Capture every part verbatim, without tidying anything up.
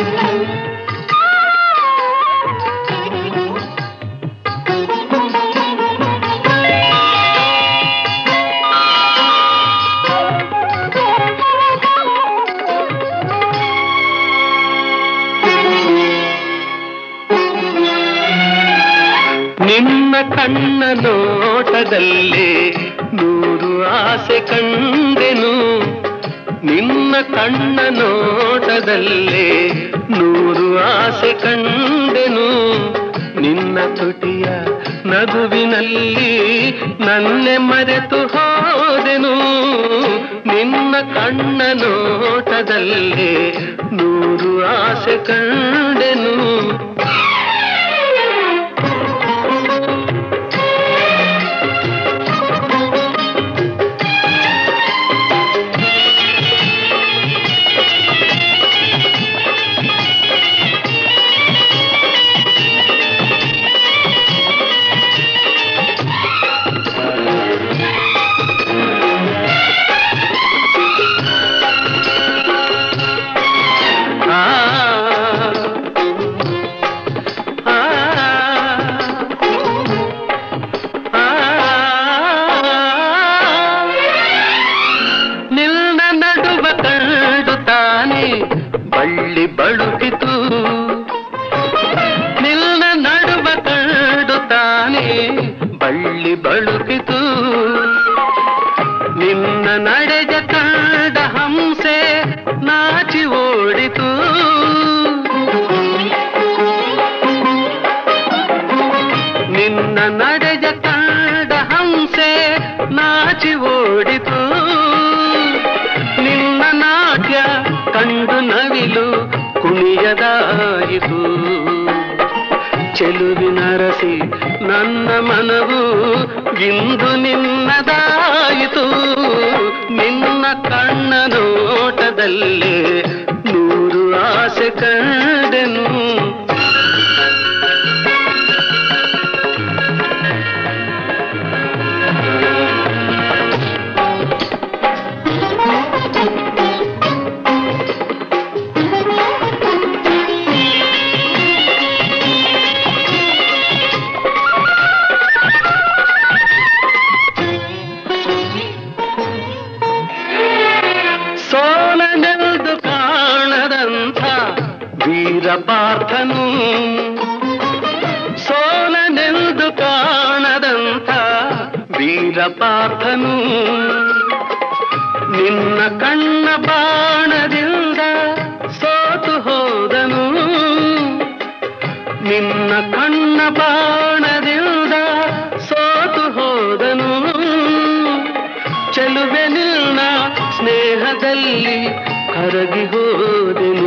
ನಿನ್ನ ಕಣ್ಣ ನೋಟದಲ್ಲಿ ನೂರು ಆಸೆ ಕಂಡೆನು, ನಿನ್ನ ಕಣ್ಣ ನೋಟದಲ್ಲಿ ನೂರು ಆಸೆ ಕಂಡೆನು, ನಿನ್ನ ತುಟಿಯ ನಗುವಿನಲ್ಲಿ ನನ್ನೆ ಮರೆತು ಹೋದೆನು, ನಿನ್ನ ಕಣ್ಣ ನೋಟದಲ್ಲಿ ನೂರು ಆಸೆ ಕಂಡೆನು. ಬಳ್ಳಿ ಬಳುಕಿತು ನಿನ್ನ ನಡುವ ಕಂಡು ತಾನೆ ಬಳ್ಳಿ ಬಳುಕಿತು, ನಿನ್ನ ನಡೆದ ಕಂಡ ಹಂಸೆ ನಾಚಿ ಓಡಿತು, ನಿನ್ನ ನಡೆದ ಕಂಡ ಹಂಸೆ ನಾಚಿ ಓಡಿತು, ನಿನ್ನ ನಾಟ್ಯ ಕಂಡು ನವಿಲು ಕುಣಿಯದಾಯಿತು, ಚೆಲುವಿನ ರಸಿ ನನ್ನ ಮನವು ಇಂದು ನಿನ್ನದಾಯಿತು, ನಿನ್ನ ಕಣ್ಣ ನೋಟದಲ್ಲಿ ನೂರು ಆಸೆ ಕಂಡೆನು. ಸೋಲನೆಂದು ಕಾಣದಂಥ ವೀರಪಾರ್ಥನು, ಸೋಲನೆಂದು ಕಾಣದಂಥ ವೀರಪಾರ್ಥನು, ನಿನ್ನ ಕಣ್ಣ ಬಾಣದಿಂದ ಸೋತು ಹೋದನು, ನಿನ್ನ ಕಣ್ಣ ಬಾಣದಿಂದ ಸೋತು ಹೋದನು, ಚೆಲುವೆ ನಿನ್ನ ಸ್ನೇಹದಲ್ಲಿ ಕರಗಿ ಹೋದೆನು,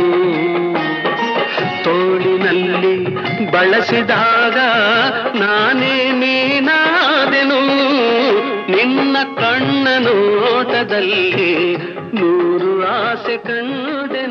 ತೋಳಿನಲ್ಲಿ ಬಳಸಿದಾಗ ನಾನೇ ನೀನಾದೆನು, ನಿನ್ನ ಕಣ್ಣ ನೋಟದಲ್ಲಿ ನೂರು ಆಸೆ ಕಂಡೆ.